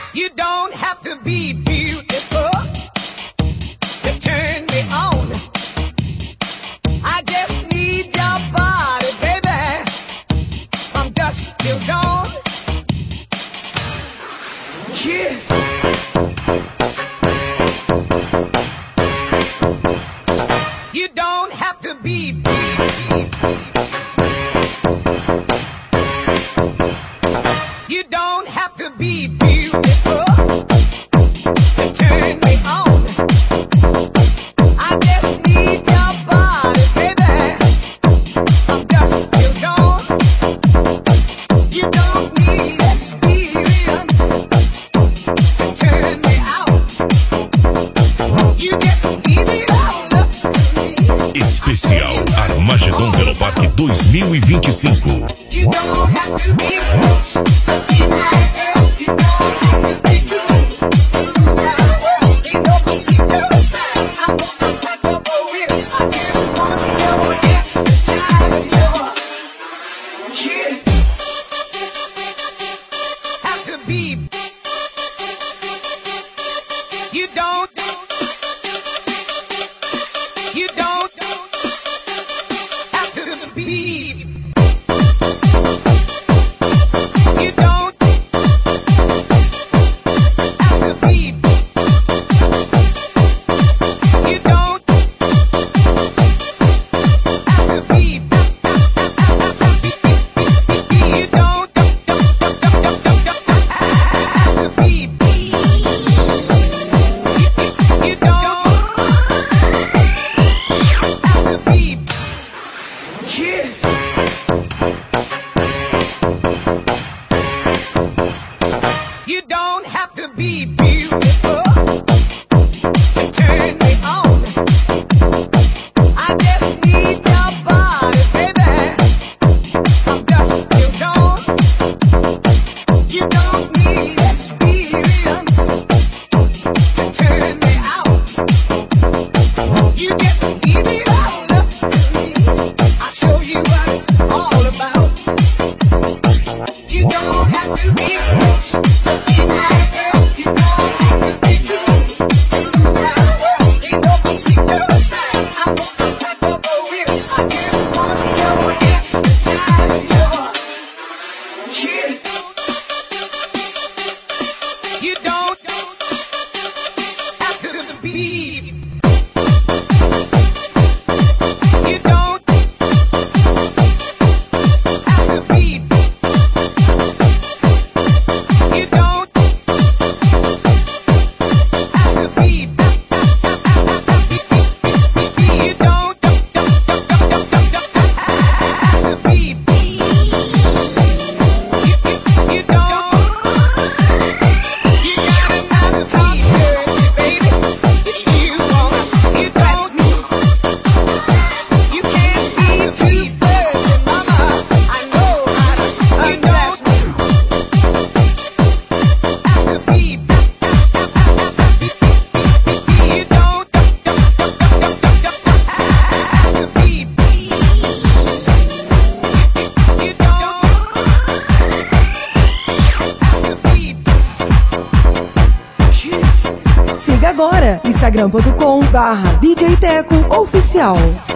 You don't have to be beautiful to turn me on. I just need your body, baby, from dusk till dawn. Yes. You don't have to be beautiful. You don't have to be beautiful to turn me on. I just need your body, baby, from dusk till dawn. You don't need experience to turn me out. You just leave it all up to me. Especial Armagedon Velopark 2025. You don't have to be rich to be my girl. You don't have to be good to rule my world. Ain't no particular sign I'm gonna pack up with. I just want your extra time and your kiss. Have to be. You don't. You don't have to be. You don't have to be. You don't have to be. You don't have to be. You don't have to be. Yes. You don't have to be beautiful to turn me on. I just need your body, baby, from dusk till dawn. You don't need experience to turn me out. You just leave it all up to me. I'll show you what it's all about. You don't have to be rich to be my girl. You don't have to be good to rule my world. Ain't no particular sign I'm gonna pack up with. I just want your extra time and your kiss. You don't have to be. You don't have to be. You don't have to be. You don't have to be. You don't. You gotta not talk dirty, baby. If you wanna impress me, you can't be too flirty, mama. I know how to undress me. Have to be. You don't have to be. You don't have to be. Siga agora instagram.com/DJ Teco Oficial.